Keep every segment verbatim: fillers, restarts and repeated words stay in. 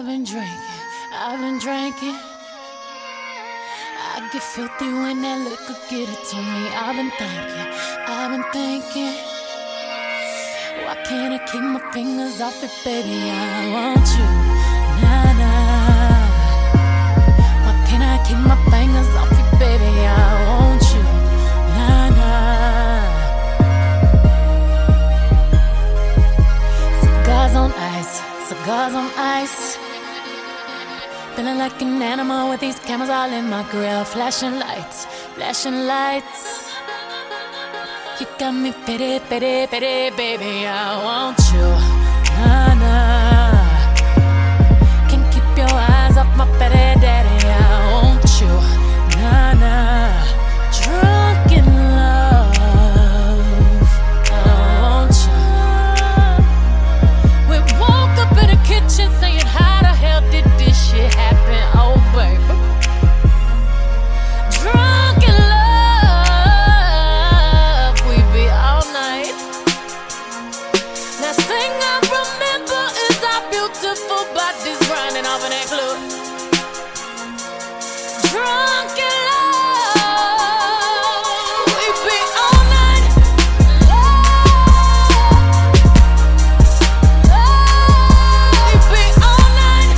I've been drinking, I've been drinking. I get filthy when that liquor get it to me. I've been thinking, I've been thinking. Why can't I keep my fingers off it, baby? I want you, nah, nah. Why can't I keep my fingers off it, baby? I want you, nah, nah. Cigars on ice, cigars on ice. Feeling like an animal with these cameras all in my grill. Flashing lights, flashing lights. You got me pity, pity, pity, baby. I want you, nah, nah. Can't keep your eyes off my pity, daddy. I want you, nah, nah. Drunk in love, I want you. We woke up in the kitchen saying, how the hell did this shit happen? Oh, baby. Drunk in love, we be all night. Last thing I remember is our beautiful bodies grinding off in that club. Drunk in love, we be all night. Love, we be all night.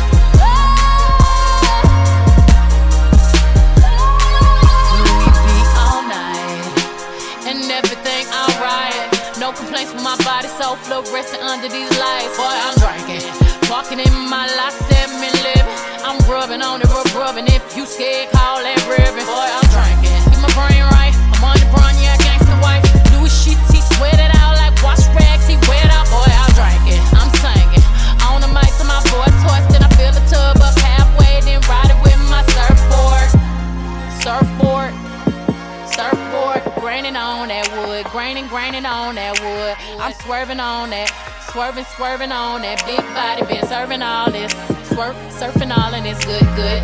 We be all night, and everything alright. No complaints with my body, so fluorescent under these lights. Boy, I'm drinking, walking in my life, seven living. I'm rubbing on it, rub rubbing. If you scared, call that ribbon. Boy, I'm drinking, get my brain right. I'm on the brown, yeah, gangsta wife. Louis sheets, he sweat it out like wash rags. He wet out, boy, I'm drinking, I'm singing. On the mic to my boy toys, then I fill the tub up halfway, then ride it with my surfboard. Surfboard, surfboard, graining on that wood, graining, graining on that wood. I'm swerving on that, swerving, swerving on that big body, been serving all this, swerve, surfing all and it's good, good.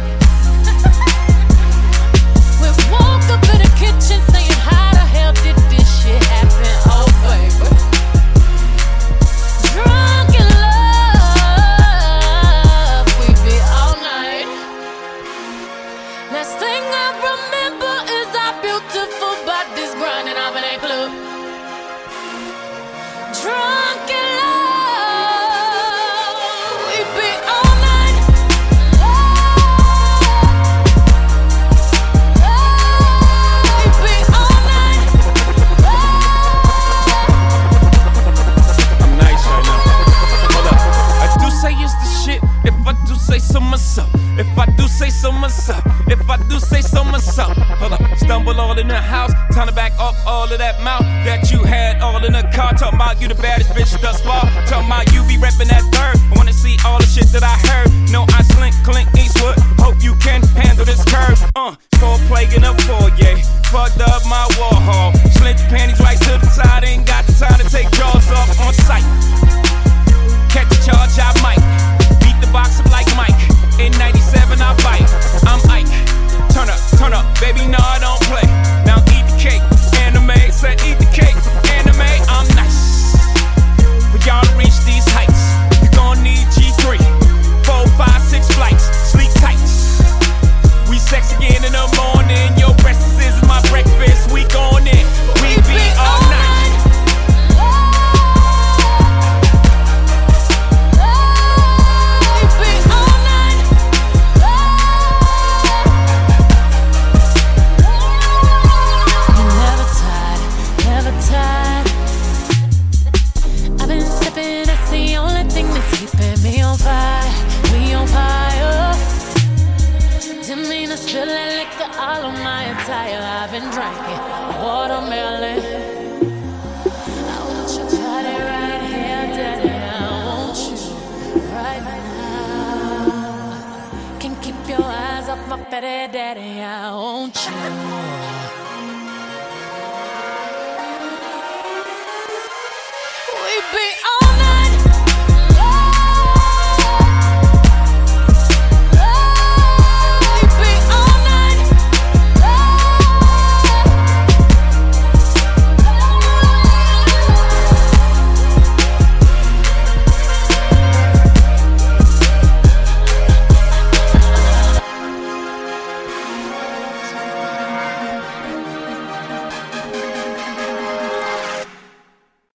We woke up in the kitchen saying, how the hell did this shit happen? Oh, baby. Drunk in love, we be all night. Last thing I remember is our beautiful bodies grinding off in that club. Drunk in love, we be all night. Love, we be all night. I'm nice right now. Hold up. I do say it's the shit. If I do say so myself. If I do say so myself. If I do say so myself. Hold up. Stumble all in the house. Time to back up all of that mouth that you had all in the car. Talking about you the baddest bitch thus far. Talking about you be reppin' that third. I wanna see all the shit that I heard. No, I slink, Clint Eastwood. Hope you can handle this curve. Uh, cold plague in a foyer. Fucked up my Warhol. Slint your panties right to the side. Ain't got the time to take jaws off on sight. Catch a charge, I might. Beat the box up like Mike. In ninety-seven, I bite. I'm Ike. Turn up, turn up, baby, no, I don't play. Now eat the cake, anime. Said eat the cake, anime. I'm nice. For y'all to reach these heights, you gon' need G three, four, five, six flights. Sleep tight. We sex again in the morning. Your breakfast is my breakfast. We gon' in. We be all night. All of my attire, I've been drinking watermelon. I want your body right here, daddy. I want you right now. Can't keep your eyes off my petty daddy. I want you.